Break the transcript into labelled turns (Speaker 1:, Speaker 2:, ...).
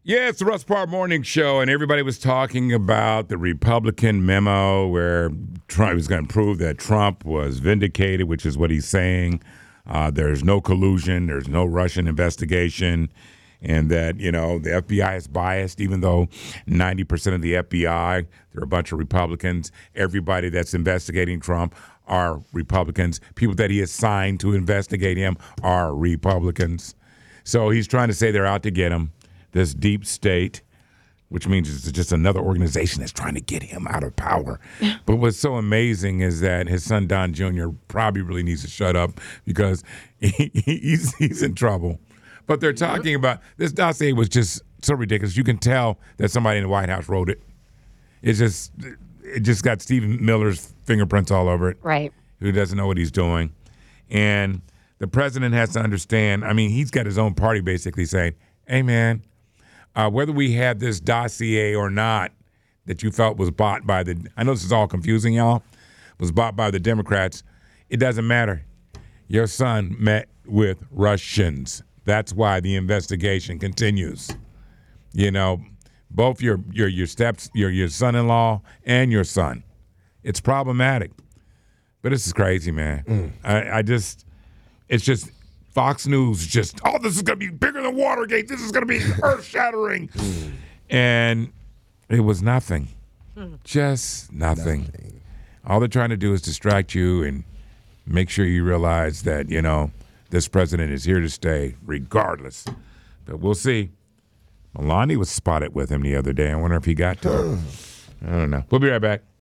Speaker 1: Yeah, it's the Russ Parr Morning Show, and everybody was talking about the Republican memo where Trump was going to prove that Trump was vindicated, which is what he's saying. There's no collusion, there's no Russian investigation, and that, the FBI is biased, even though 90% of the FBI, they're a bunch of Republicans. Everybody that's investigating Trump are Republicans. People that he assigned to investigate him are Republicans. So he's trying to say they're out to get him. This deep state, which means it's just another organization that's trying to get him out of power. But what's so amazing is that his son, Don Jr., probably really needs to shut up because he's in trouble. But they're talking about, this dossier was just so ridiculous. You can tell that somebody in the White House wrote it. It just got Stephen Miller's fingerprints all over it.
Speaker 2: Right.
Speaker 1: Who doesn't know what he's doing. And the president has to understand, he's got his own party basically saying, hey, man, whether we had this dossier or not that you felt was bought by I know this is all confusing, y'all, was bought by the Democrats, it doesn't matter. Your son met with Russians. That's why the investigation continues. Both your son-in-law and your son. It's problematic. But this is crazy, man. It's just Fox News this is going to be bigger than Watergate. This is going to be earth-shattering. And it was nothing. Just nothing. All they're trying to do is distract you and make sure you realize that, this president is here to stay regardless. But we'll see. Melania was spotted with him the other day. I wonder if he got to her. I don't know. We'll be right back.